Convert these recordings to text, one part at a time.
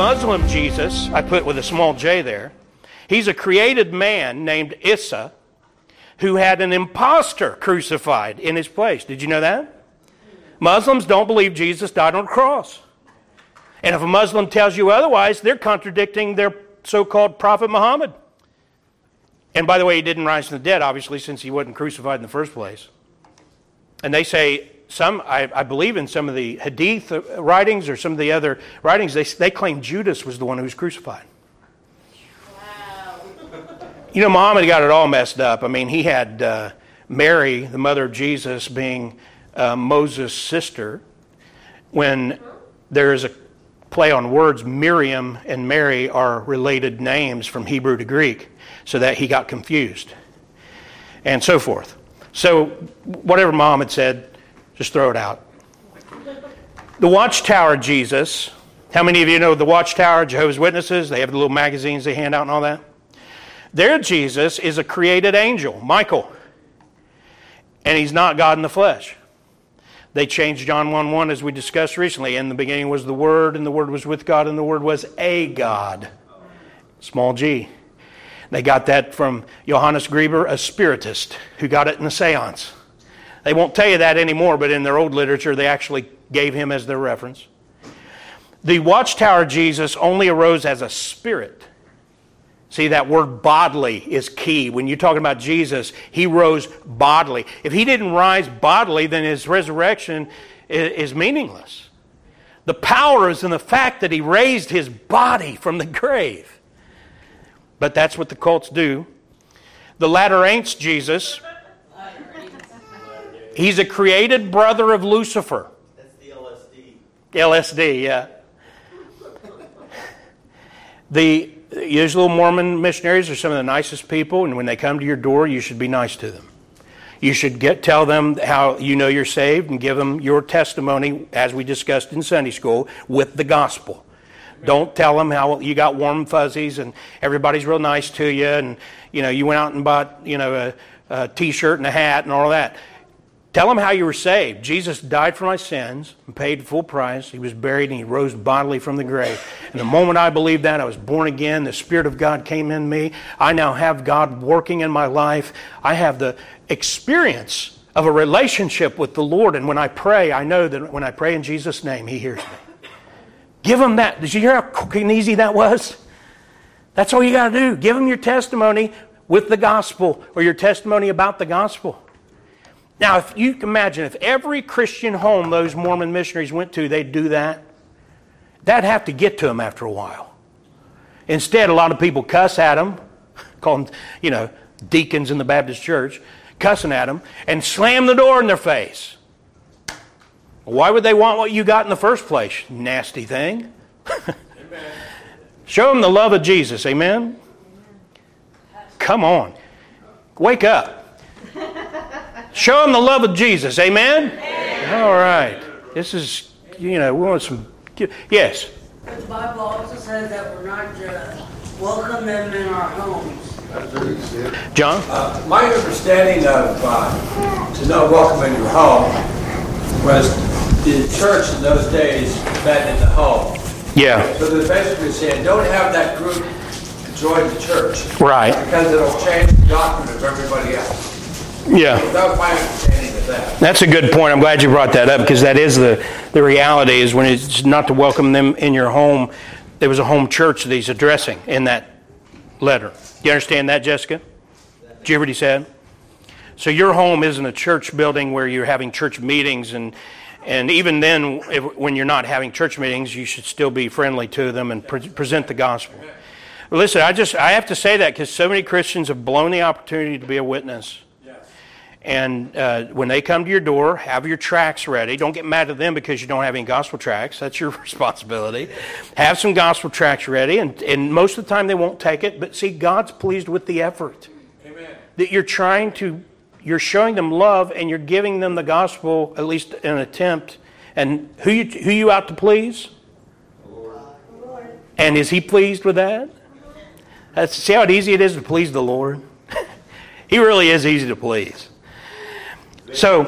Muslim Jesus, I put with a small j there, he's a created man named Isa who had an imposter crucified in his place. Did you know that? Muslims don't believe Jesus died on a cross. And if a Muslim tells you otherwise, they're contradicting their so-called Prophet Muhammad. And by the way, he didn't rise from the dead, obviously, since he wasn't crucified in the first place. And they say, I believe in some of the Hadith writings or some of the other writings, they claim Judas was the one who was crucified. Wow. You know, Muhammad got it all messed up. I mean, he had Mary, the mother of Jesus, being Moses' sister. When there is a play on words, Miriam and Mary are related names from Hebrew to Greek, so that he got confused, and so forth. So whatever Muhammad said, just throw it out. The Watchtower Jesus, how many of you know the Watchtower, Jehovah's Witnesses? They have the little magazines they hand out and all that. Their Jesus is a created angel, Michael, and he's not God in the flesh. They changed John 1:1 as we discussed recently. In the beginning was the Word, and the Word was with God, and the Word was a God. Small g. They got that from Johannes Gruber, a spiritist, who got it in a seance. They won't tell you that anymore, but in their old literature, they actually gave him as their reference. The Watchtower Jesus only arose as a spirit. See, that word bodily is key. When you're talking about Jesus, he rose bodily. If he didn't rise bodily, then his resurrection is meaningless. The power is in the fact that he raised his body from the grave. But that's what the cults do. The Latter-Aints Jesus, he's a created brother of Lucifer. That's the LSD. LSD, yeah. The usual Mormon missionaries are some of the nicest people, and when they come to your door, you should be nice to them. You should tell them how you know you're saved and give them your testimony, as we discussed in Sunday school, with the gospel. Don't tell them how you got warm fuzzies and everybody's real nice to you, and you went out and bought a T-shirt and a hat and all that. Tell them how you were saved. Jesus died for my sins and paid the full price. He was buried and he rose bodily from the grave. And the moment I believed that, I was born again. The Spirit of God came in me. I now have God working in my life. I have the experience of a relationship with the Lord. And when I pray, I know that when I pray in Jesus' name, he hears me. Give them that. Did you hear how quick and easy that was? That's all you got to do. Give them your testimony with the gospel, or your testimony about the gospel. Now, if you can imagine, if every Christian home those Mormon missionaries went to, they'd do that, that'd have to get to them after a while. Instead, a lot of people cuss at them, call them, deacons in the Baptist church, cussing at them, and slam the door in their face. Why would they want what you got in the first place, nasty thing? Show them the love of Jesus, amen? Come on. Wake up. Show them the love of Jesus. Amen? Amen. All right. This is, we want some... Yes? But the Bible also says that we're not to welcome them in our homes. John? My understanding of to not welcome in your home was the church in those days met in the home. Yeah. So they're basically saying, don't have that group join the church. Right. Because it'll change the doctrine of everybody else. Yeah. That was my understanding of that. That's a good point. I'm glad you brought that up, because that is the reality, is when it's not to welcome them in your home. There was a home church that he's addressing in that letter. You understand that, Jessica? Did you hear what he said? So your home isn't a church building where you're having church meetings, and even then, when you're not having church meetings, you should still be friendly to them and present the gospel. Well, listen, I have to say that because so many Christians have blown the opportunity to be a witness. And when they come to your door, have your tracts ready. Don't get mad at them because you don't have any gospel tracts. That's your responsibility. Have some gospel tracts ready, and most of the time they won't take it. But see, God's pleased with the effort. Amen. That you're showing them love, and you're giving them the gospel, at least in an attempt. And who you out to please? Lord. And is he pleased with that? See how easy it is to please the Lord? He really is easy to please. So,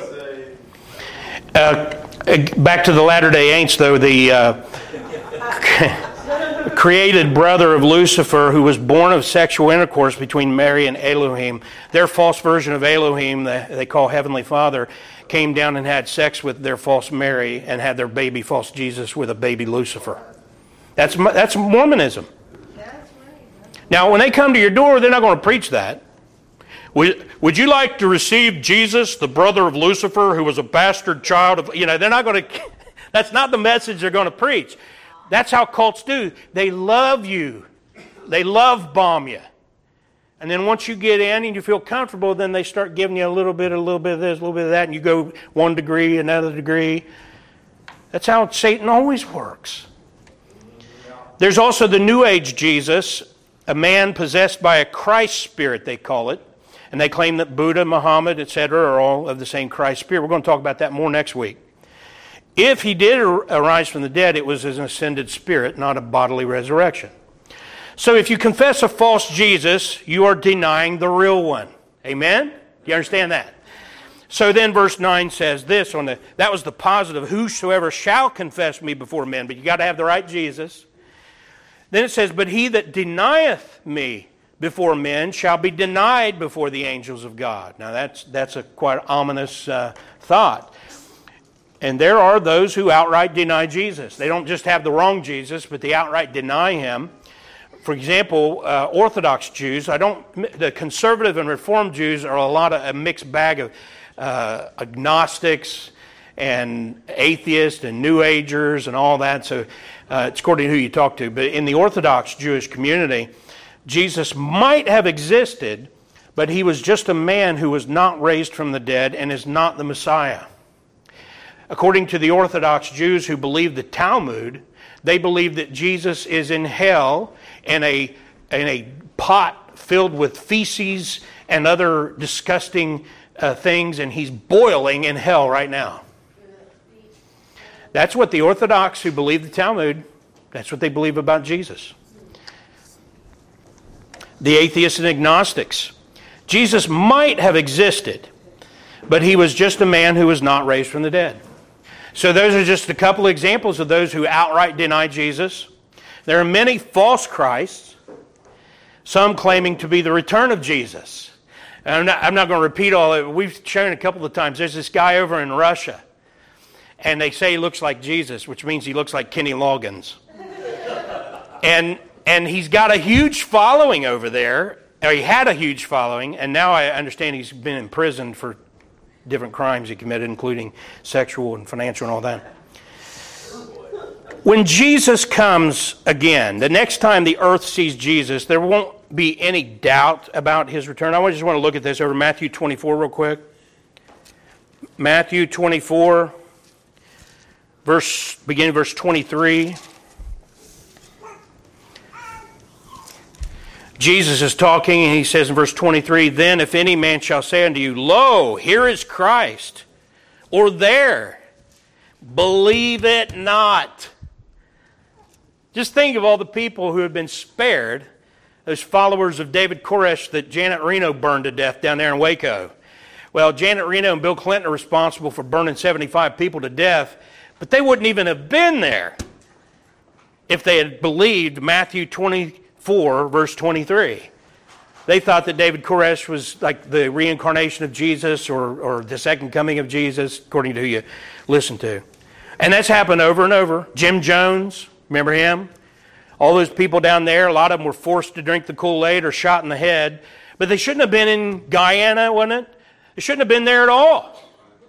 back to the Latter-day Aints, though, the created brother of Lucifer, who was born of sexual intercourse between Mary and Elohim. Their false version of Elohim, they call Heavenly Father, came down and had sex with their false Mary and had their baby false Jesus with a baby Lucifer. That's Mormonism. Now, when they come to your door, they're not going to preach that. Would you like to receive Jesus, the brother of Lucifer, who was a bastard child of... they're not going to... That's not the message they're going to preach. That's how cults do. They love you. They love bomb you. And then once you get in and you feel comfortable, then they start giving you a little bit of this, a little bit of that, and you go 1 degree, another degree. That's how Satan always works. There's also the New Age Jesus, a man possessed by a Christ spirit, they call it. And they claim that Buddha, Muhammad, etc. are all of the same Christ spirit. We're going to talk about that more next week. If he did arise from the dead, it was as an ascended spirit, not a bodily resurrection. So if you confess a false Jesus, you are denying the real one. Amen? Do you understand that? So then verse 9 says this, that was the positive, whosoever shall confess me before men, but you got to have the right Jesus. Then it says, but he that denieth me before men shall be denied before the angels of God. Now that's a quite ominous thought. And there are those who outright deny Jesus. They don't just have the wrong Jesus, but they outright deny him. For example, Orthodox Jews, the conservative and Reformed Jews are a mixed bag of agnostics and atheists and New Agers and all that. So it's according to who you talk to. But in the Orthodox Jewish community, Jesus might have existed, but he was just a man who was not raised from the dead and is not the Messiah. According to the Orthodox Jews who believe the Talmud, they believe that Jesus is in hell in a pot filled with feces and other disgusting things, and he's boiling in hell right now. That's what the Orthodox who believe the Talmud, that's what they believe about Jesus. The atheists and agnostics. Jesus might have existed, but he was just a man who was not raised from the dead. So those are just a couple examples of those who outright deny Jesus. There are many false Christs, some claiming to be the return of Jesus. And I'm not going to repeat all of it. We've shown a couple of times. There's this guy over in Russia, and they say he looks like Jesus, which means he looks like Kenny Loggins. And he's got a huge following over there. Or he had a huge following, and now I understand he's been imprisoned for different crimes he committed, including sexual and financial and all that. When Jesus comes again, the next time the earth sees Jesus, there won't be any doubt about his return. I just want to look at this over Matthew 24 real quick. Matthew 24, beginning verse 23. Jesus is talking, and he says in verse 23, then if any man shall say unto you, lo, here is Christ, or there, believe it not. Just think of all the people who have been spared, those followers of David Koresh that Janet Reno burned to death down there in Waco. Well, Janet Reno and Bill Clinton are responsible for burning 75 people to death, but they wouldn't even have been there if they had believed Matthew 24, verse 23. They thought that David Koresh was like the reincarnation of Jesus or the second coming of Jesus, according to who you listen to. And that's happened over and over. Jim Jones, remember him? All those people down there, a lot of them were forced to drink the Kool-Aid or shot in the head. But they shouldn't have been in Guyana, wasn't it? They shouldn't have been there at all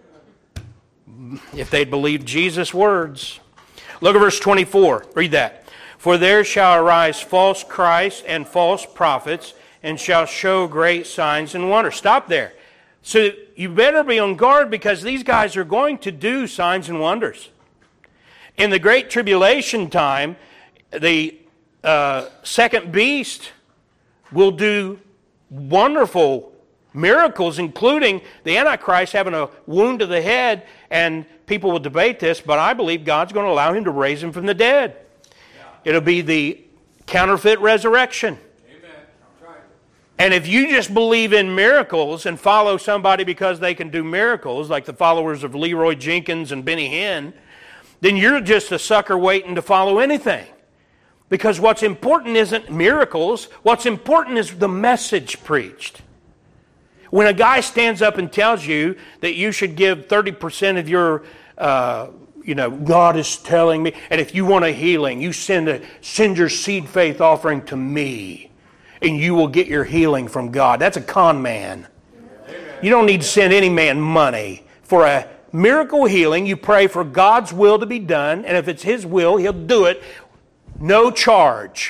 if they'd believed Jesus' words. Look at verse 24. Read that. For there shall arise false Christs and false prophets, and shall show great signs and wonders. Stop there. So you better be on guard, because these guys are going to do signs and wonders. In the Great Tribulation time, the second beast will do wonderful miracles, including the Antichrist having a wound to the head, and people will debate this, but I believe God's going to allow him to raise him from the dead. It'll be the counterfeit resurrection. Amen. Right. And if you just believe in miracles and follow somebody because they can do miracles, like the followers of Leroy Jenkins and Benny Hinn, then you're just a sucker waiting to follow anything. Because what's important isn't miracles. What's important is the message preached. When a guy stands up and tells you that you should give 30% of your, God is telling me, and if you want a healing, you send your seed faith offering to me, and you will get your healing from God. That's a con man. You don't need to send any man money. For a miracle healing, you pray for God's will to be done, and if it's His will, He'll do it. No charge.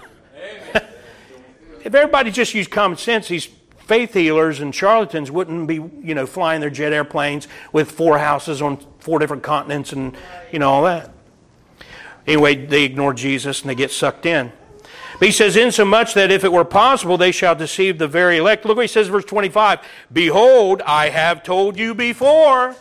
If everybody just used common sense, these faith healers and charlatans wouldn't be, flying their jet airplanes with 4 houses on 4 different continents and, all that. Anyway, they ignore Jesus and they get sucked in. But he says, insomuch that if it were possible, they shall deceive the very elect. Look what he says, verse 25. Behold, I have told you before.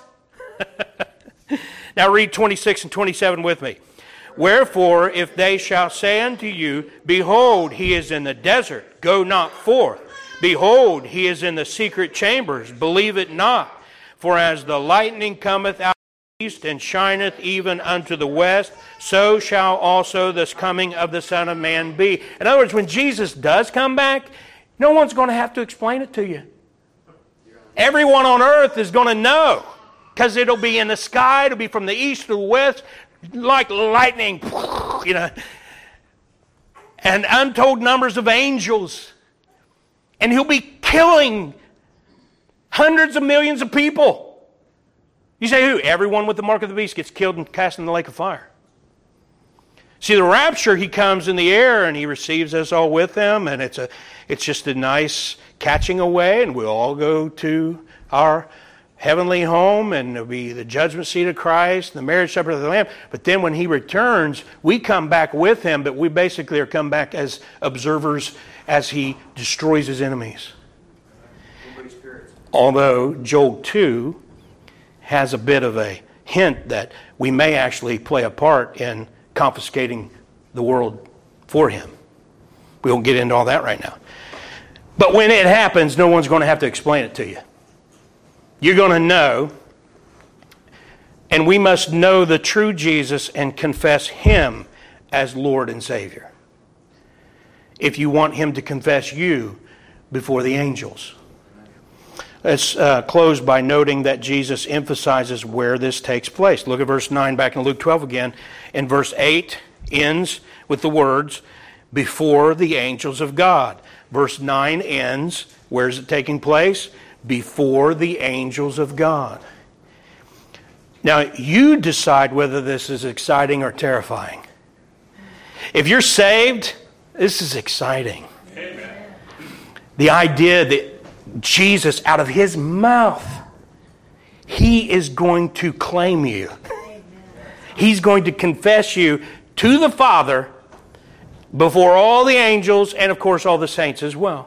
Now read 26 and 27 with me. Wherefore, if they shall say unto you, Behold, he is in the desert, go not forth. Behold, he is in the secret chambers, believe it not. For as the lightning cometh out of the east, and shineth even unto the west, so shall also this coming of the Son of Man be. In other words, when Jesus does come back, no one's going to have to explain it to you. Everyone on earth is going to know, because it'll be in the sky, it'll be from the east to the west, like lightning, and untold numbers of angels. And he'll be killing hundreds of millions of people. You say who? Everyone with the mark of the beast gets killed and cast in the lake of fire. See, the rapture, he comes in the air and he receives us all with him, and it's just a nice catching away, and we'll all go to our heavenly home, and it'll be the judgment seat of Christ, the marriage supper of the Lamb. But then when he returns, we come back with him, but we basically are come back as observers as he destroys his enemies. Although Joel 2 has a bit of a hint that we may actually play a part in confiscating the world for him. We won't get into all that right now. But when it happens, no one's going to have to explain it to you. You're going to know, and we must know the true Jesus and confess him as Lord and Savior. If you want him to confess you before the angels. Let's close by noting that Jesus emphasizes where this takes place. Look at verse 9 back in Luke 12 again. And verse 8 ends with the words, before the angels of God. Verse 9 ends, where is it taking place? Before the angels of God. Now, you decide whether this is exciting or terrifying. If you're saved, this is exciting. Amen. The idea that Jesus, out of his mouth, he is going to claim you. Amen. He's going to confess you to the Father before all the angels and, of course, all the saints as well.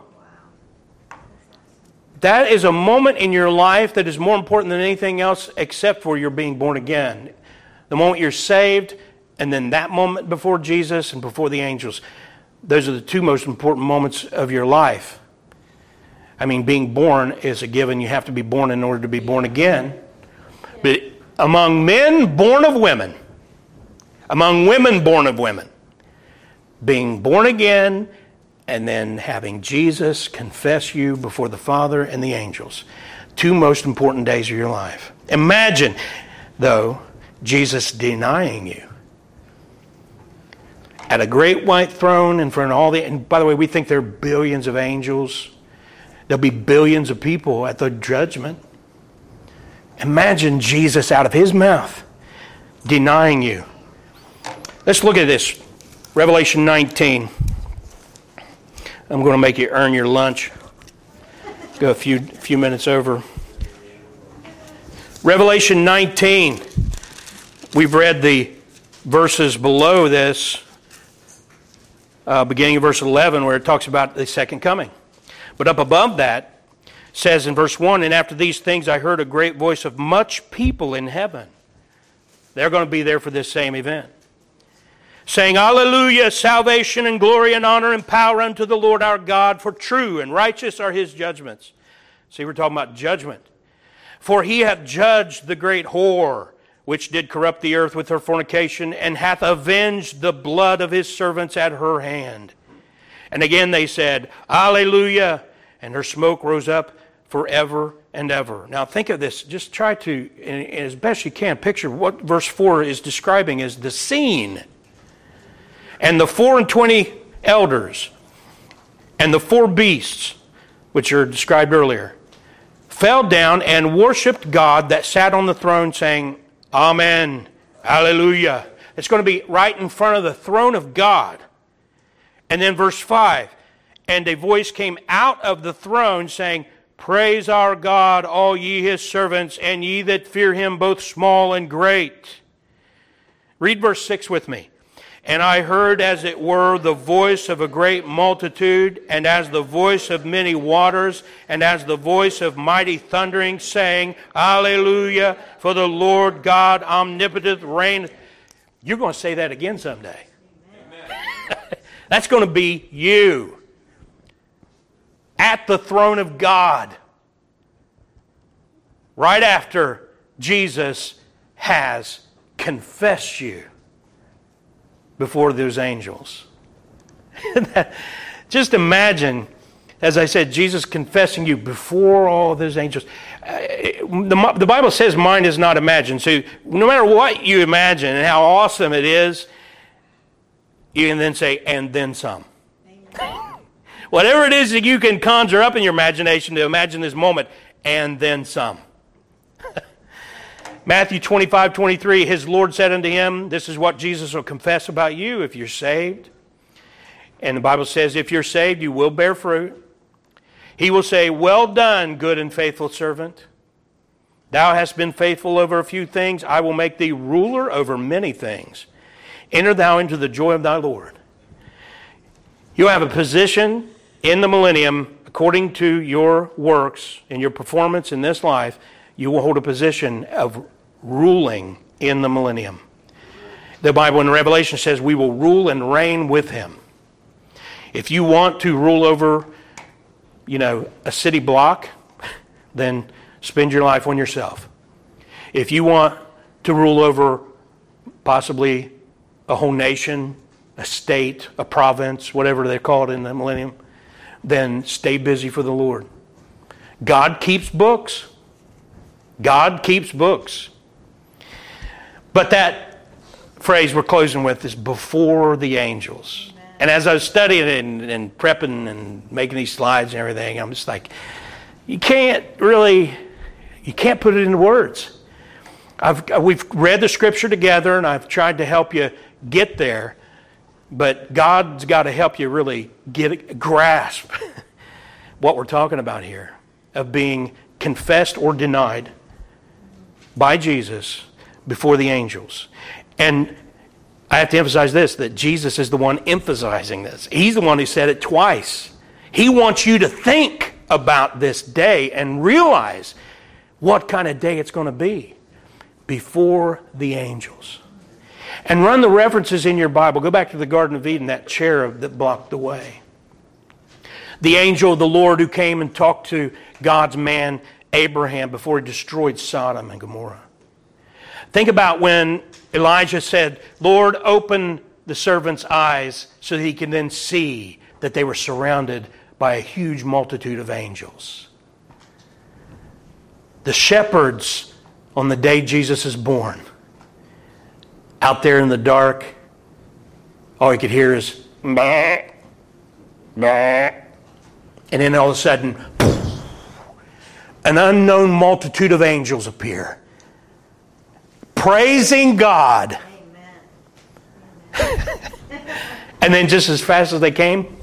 That is a moment in your life that is more important than anything else except for your being born again. The moment you're saved, and then that moment before Jesus and before the angels. Those are the two most important moments of your life. I mean, being born is a given. You have to be born in order to be born again. But among men born of women, among women born of women, being born again and then having Jesus confess you before the Father and the angels. Two most important days of your life. Imagine, though, Jesus denying you. At a great white throne in front of all the... And by the way, we think there are billions of angels. There'll be billions of people at the judgment. Imagine Jesus out of his mouth denying you. Let's look at this. Revelation 19. I'm going to make you earn your lunch. Go a few minutes over. Revelation 19. We've read the verses below this, beginning of verse 11, where it talks about the second coming. But up above that, says in verse 1, and after these things I heard a great voice of much people in heaven. They're going to be there for this same event. Saying, Alleluia, salvation and glory and honor and power unto the Lord our God, for true and righteous are his judgments. See, we're talking about judgment. For he hath judged the great whore, which did corrupt the earth with her fornication, and hath avenged the blood of his servants at her hand. And again they said, Alleluia, and her smoke rose up forever and ever. Now think of this. Just try to, as best you can, picture what verse 4 is describing as the scene. And the 24 elders and the 4 beasts, which are described earlier, fell down and worshipped God that sat on the throne, saying, Amen, Alleluia. It's going to be right in front of the throne of God. And then verse 5, and a voice came out of the throne saying, Praise our God, all ye his servants, and ye that fear him, both small and great. Read verse 6 with me. And I heard as it were the voice of a great multitude, and as the voice of many waters, and as the voice of mighty thundering, saying, Alleluia, for the Lord God omnipotent reigneth. You're going to say that again someday. That's going to be you at the throne of God right after Jesus has confessed you before those angels. Just imagine, as I said, Jesus confessing you before all those angels. The Bible says mind is not imagined. So no matter what you imagine and how awesome it is, you can then say, and then some. Whatever it is that you can conjure up in your imagination to imagine this moment, and then some. Matthew 25:23, his Lord said unto him, this is what Jesus will confess about you if you're saved. And the Bible says, if you're saved, you will bear fruit. He will say, well done, good and faithful servant. Thou hast been faithful over a few things. I will make thee ruler over many things. Enter thou into the joy of thy Lord. You'll have a position in the millennium according to your works and your performance in this life. You will hold a position of ruling in the millennium. The Bible in Revelation says we will rule and reign with him. If you want to rule over, a city block, then spend your life on yourself. If you want to rule over possibly a whole nation, a state, a province, whatever they're called in the millennium, then stay busy for the Lord. God keeps books. God keeps books. But that phrase we're closing with is before the angels. Amen. And as I was studying and prepping and making these slides and everything, I'm just like, you can't put it into words. We've read the scripture together and I've tried to help you get there, but God's got to help you really grasp what we're talking about here, of being confessed or denied by Jesus before the angels. And I have to emphasize this, that Jesus is the one emphasizing this. He's the one who said it twice. He wants you to think about this day and realize what kind of day it's going to be before the angels. And run the references in your Bible. Go back to the Garden of Eden, that cherub that blocked the way. The angel of the Lord who came and talked to God's man Abraham before he destroyed Sodom and Gomorrah. Think about when Elijah said, Lord, open the servant's eyes so that he can then see that they were surrounded by a huge multitude of angels. The shepherds on the day Jesus is born, out there in the dark, all you could hear is bah, bah. And then all of a sudden, an unknown multitude of angels appear, praising God. And then just as fast as they came,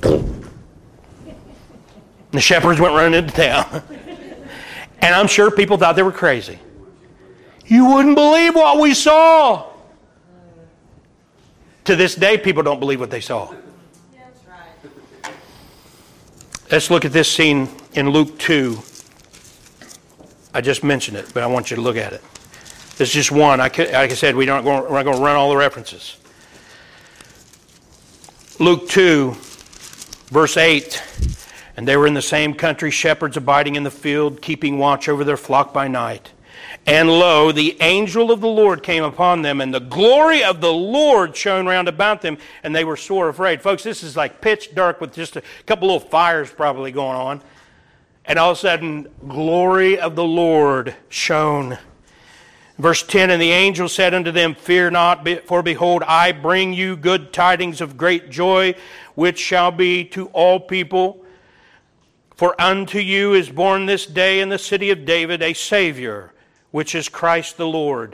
the shepherds went running into town. And I'm sure people thought they were crazy. You wouldn't believe what we saw. To this day, people don't believe what they saw. That's right. Let's look at this scene in Luke 2. I just mentioned it, but I want you to look at it. It's just one. Like I said, we're not going to run all the references. Luke 2, verse 8. And they were in the same country, shepherds abiding in the field, keeping watch over their flock by night. And lo, the angel of the Lord came upon them, and the glory of the Lord shone round about them, and they were sore afraid. Folks, this is like pitch dark with just a couple little fires probably going on. And all of a sudden, glory of the Lord shone. Verse 10, and the angel said unto them, Fear not, for behold, I bring you good tidings of great joy, which shall be to all people. For unto you is born this day in the city of David a Savior, which is Christ the Lord.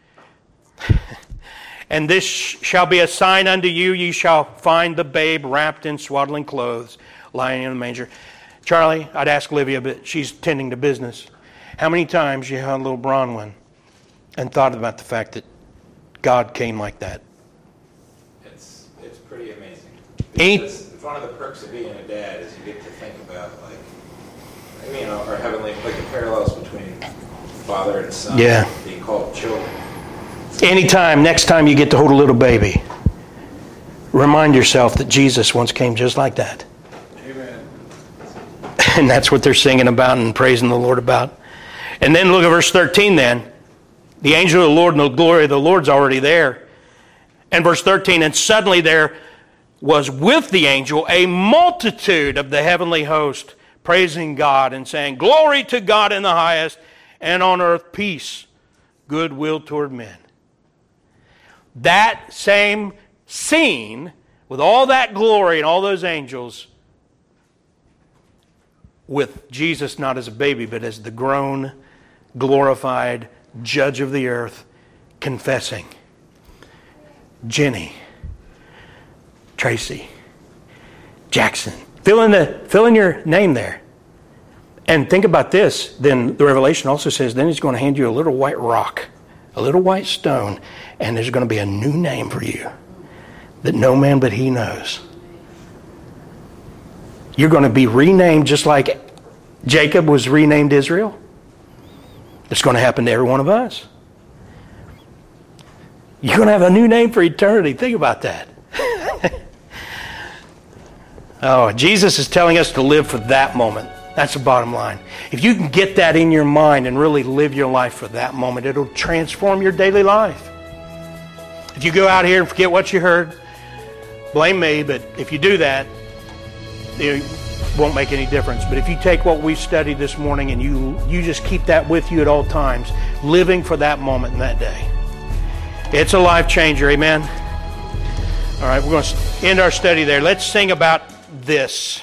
And this shall be a sign unto you, ye shall find the babe wrapped in swaddling clothes, lying in the manger. Charlie, I'd ask Olivia, but she's tending to business. How many times you held a little Bronwyn and thought about the fact that God came like that? It's pretty amazing. Ain't One of the perks of being a dad is you get to think about, our heavenly, like the parallels between father and son, being called children. anytime, next time you get to hold a little baby, remind yourself that Jesus once came just like that. Amen. And that's what they're singing about and praising the Lord about. And then look at verse 13 then. The angel of the Lord and the glory of the Lord's already there. And verse 13, and suddenly there was with the angel a multitude of the heavenly host, praising God and saying, Glory to God in the highest, and on earth peace, goodwill toward men. That same scene, with all that glory and all those angels, with Jesus not as a baby, but as the grown, glorified judge of the earth, confessing, Jenny, Tracy, Jackson. Fill in your name there. And think about this. Then the Revelation also says, then he's going to hand you a little white rock, a little white stone, and there's going to be a new name for you that no man but he knows. You're going to be renamed just like Jacob was renamed Israel. It's going to happen to every one of us. You're going to have a new name for eternity. Think about that. Oh, Jesus is telling us to live for that moment. That's the bottom line. If you can get that in your mind and really live your life for that moment, it'll transform your daily life. If you go out here and forget what you heard, blame me, but if you do that, it won't make any difference. But if you take what we studied this morning and you just keep that with you at all times, living for that moment and that day, it's a life changer, amen? All right, we're going to end our study there. Let's sing about this.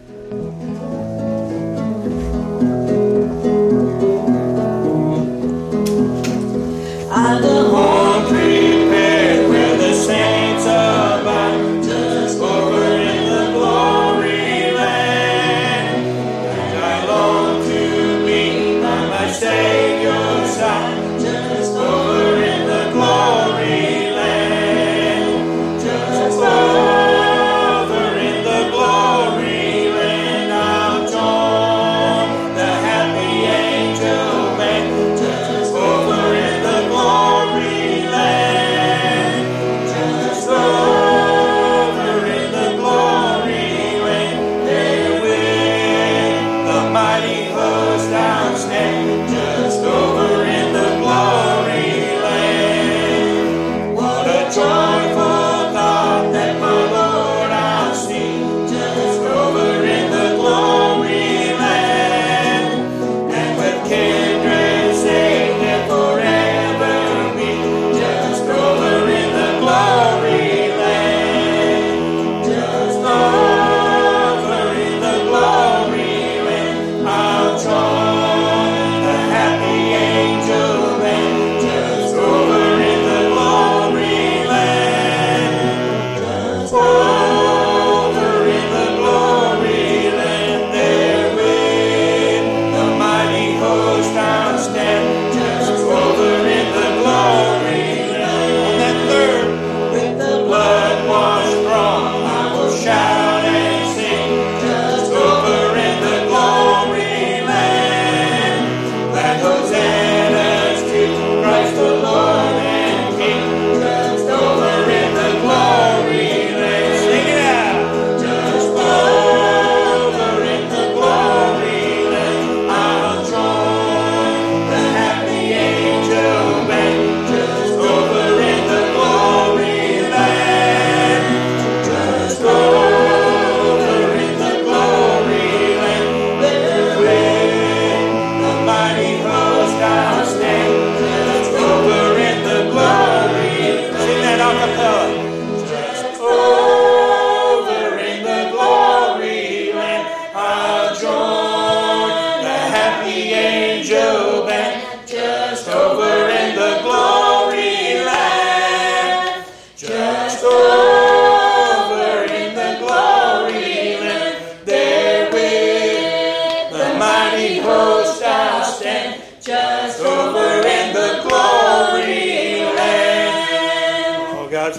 I the home prepared where the saints abide, just over in the glory land. And I long to be by my Savior's side, just over in the glory land, just over in the glory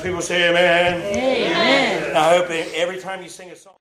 people say amen. Amen. And I hope every time you sing a song.